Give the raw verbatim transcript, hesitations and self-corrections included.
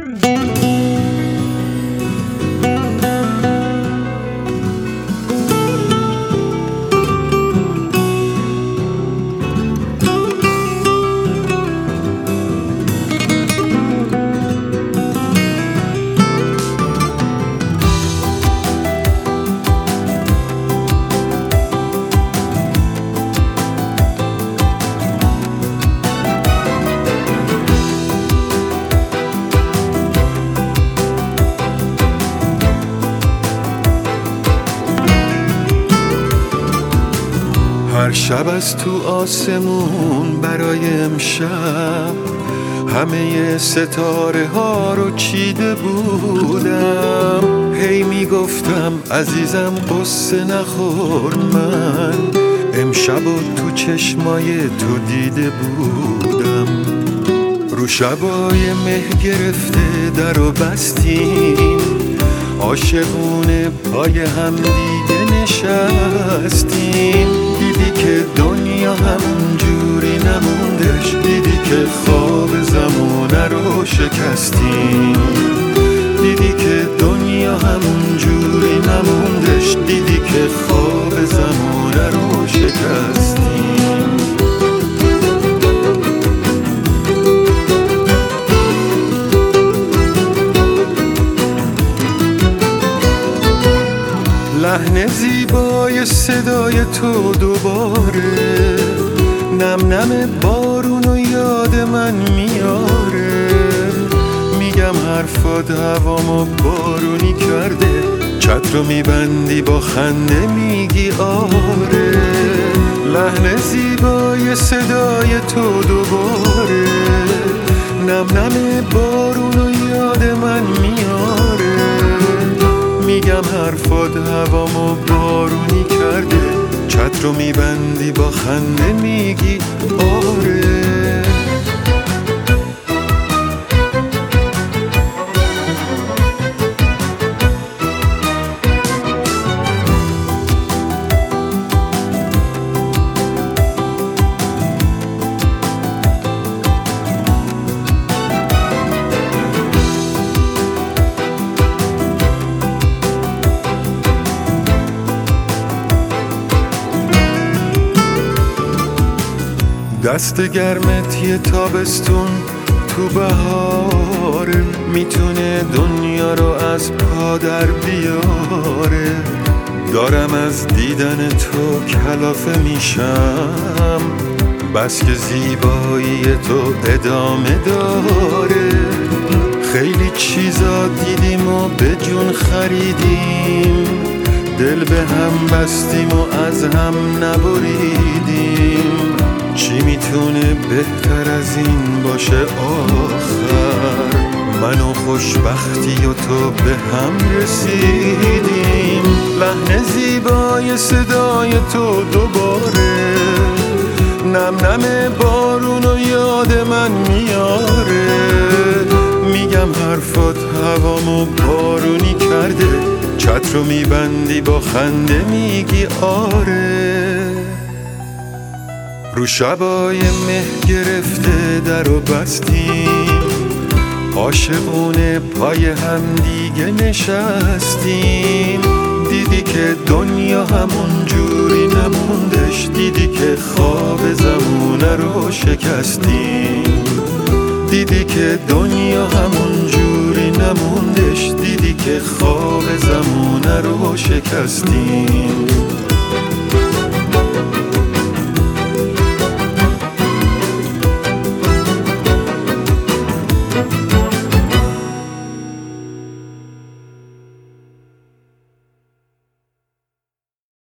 هر شب از تو آسمون برای امشب همه ستاره ها رو چیده بودم. هی میگفتم عزیزم قصه نخور، من امشب و تو چشمای تو دیده بودم. رو شبای مه گرفته در و بستیم، عاشقونه پای هم دیگه نشستیم. دیدی که دنیا همون جوری نموندش، دیدی که خواب زمونه رو شکستیم. دیدی که دنیا همون جوری نموندش، دیدی که خواب زمونه رو شکستیم. لحن زیبای صدای تو دوباره نم نم بارون و یاد من میاره. میگم حرفات هوامو بارونی کرده، چتر رو میبندی با خنده میگی آره. لحن زیبای صدای تو دوباره نم نم بارون و یاد من میاره. میگم حرفات هوامو بارونی کرده، چتر رو میبندی با خنده میگی آره. دست گرمت یه تابستون تو بهاره، میتونه دنیا رو از پا در بیاره. دارم از دیدن تو کلافه میشم، بس که زیبایی تو ادامه داره. خیلی چیزا دیدیم و به جون خریدیم، دل به هم بستیم و از هم نبریدیم. چی میتونه بهتر از این باشه آخر؟ من و خوشبختی و تو به هم رسیدیم. لحن زیبای صدای تو دوباره نم نم بارون و یاد من میاره. میگم حرفات هوامو بارونی کرده، چتر رو میبندی با خنده میگی آره. رو شبای مه گرفته در و بستیم، عاشقونه پای هم دیگه نشستیم. دیدی که دنیا همون جوری نموندش، دیدی که خواب زمونه رو شکستیم. دیدی که دنیا همون جوری نموندش، دیدی که خواب زمونه رو شکستیم.